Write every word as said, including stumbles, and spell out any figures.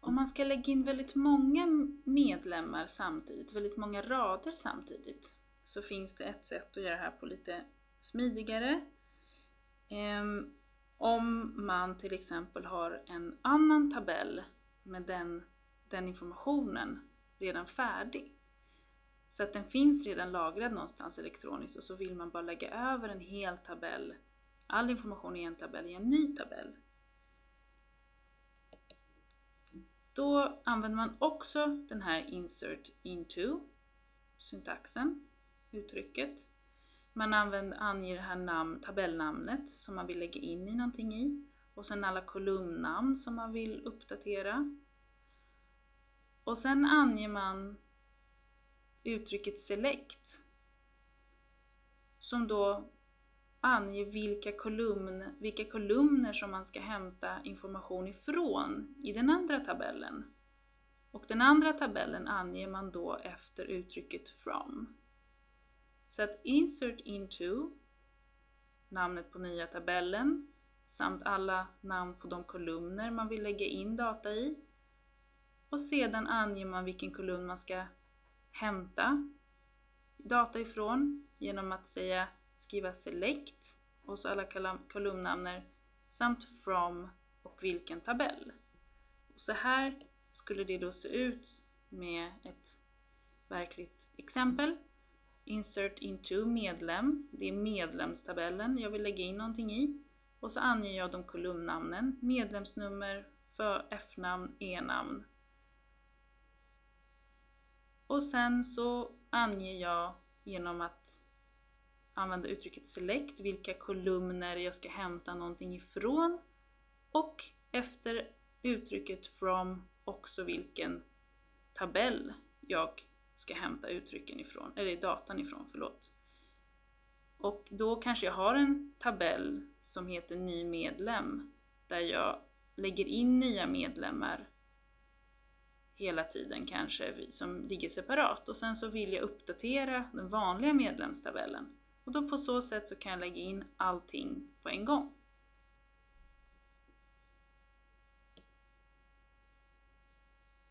Om man ska lägga in väldigt många medlemmar samtidigt, väldigt många rader samtidigt, så finns det ett sätt att göra det här på lite smidigare. Um, om man till exempel har en annan tabell med den, den informationen redan färdig. Så att den finns redan lagrad någonstans elektroniskt och så vill man bara lägga över en hel tabell, all information i en tabell i en ny tabell. Då använder man också den här insert into syntaxen, uttrycket. Man använder, anger det här namn, tabellnamnet som man vill lägga in i någonting i. Och sen alla kolumnnamn som man vill uppdatera. Och sen anger man uttrycket select. Som då anger vilka, kolumn, vilka kolumner som man ska hämta information ifrån i den andra tabellen. Och den andra tabellen anger man då efter uttrycket from. Så att insert into, namnet på nya tabellen, samt alla namn på de kolumner man vill lägga in data i. Och sedan anger man vilken kolumn man ska hämta data ifrån genom att säga skriva select och så alla kolumnnamner samt from och vilken tabell. Och så här skulle det då se ut med ett verkligt exempel. Insert into medlem, det är medlemstabellen jag vill lägga in någonting i. Och så anger jag de kolumnnamnen, medlemsnummer, för F-namn, E-namn. Och sen så anger jag genom att använda uttrycket select vilka kolumner jag ska hämta någonting ifrån. Och efter uttrycket from också vilken tabell jag ska hämta uttrycken ifrån, eller datan ifrån, förlåt. Och då kanske jag har en tabell som heter ny medlem där jag lägger in nya medlemmar hela tiden kanske som ligger separat. Och sen så vill jag uppdatera den vanliga medlemstabellen. Och då på så sätt så kan jag lägga in allting på en gång.